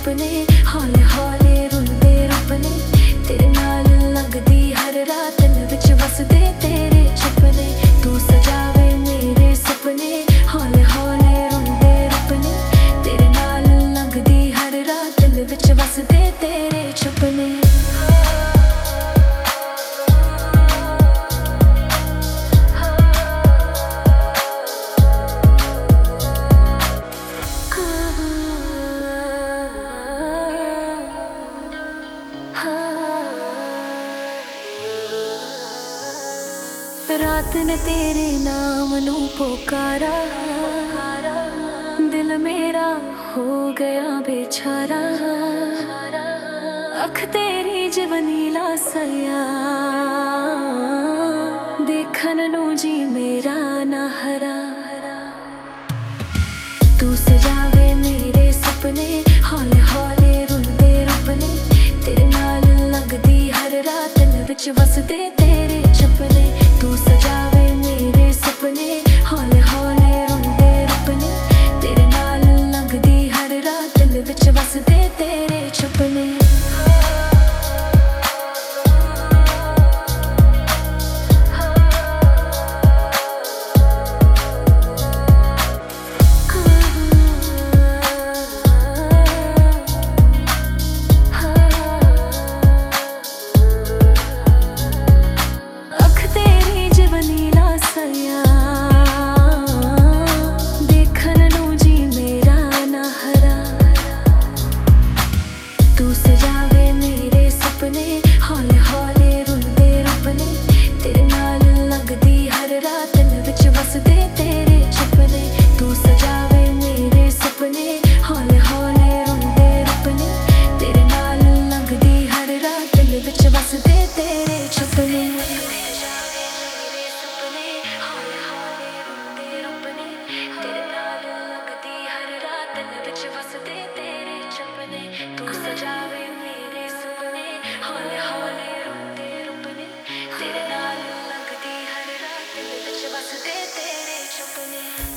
सुपने हौले हौले रुलदे रुपने तेरे नाल लगदी हर रात दिल विच वसदे तेरे छपने तू सजावे मेरे सपने हौले हौले रुलदे रुपने तेरे नाल लगदी हर रात दिल विच वसदे तेरे छपने रात ने तेरे नाम नू पुकारा दिल मेरा हो गया बेचारा अख तेरी जवनीला सया देखन नू जी मेरा ना हरा तू सजावे मेरे सपने हौले हौले रुलदे रुपने तेरे नाल लगदी हर रात दिल विच वसदे तेरे छपने तू सजावे मेरे सपने हौले हौले रुलदे रुपने तेरे नाल लगदी हर रात दिल विच वसदे तेरे छपने देखन नू जी मेरा ना हरा तू सजावे मेरे सपने हौले हौले रुलदे रुपने तेरे नाल लगदी हर रात दिल विच वसदे तेरे छपने तू सजावे मेरे सपने हौले हौले रुलदे रुपने तेरे नाल लगदी हर रात दिल विच वसदे तेरे छपने तू सजावे मेरे सपने हौले हौले रुलदे रुपने तेरे नाल लगदी हर रात दिल विच वसदे तेरे छपने।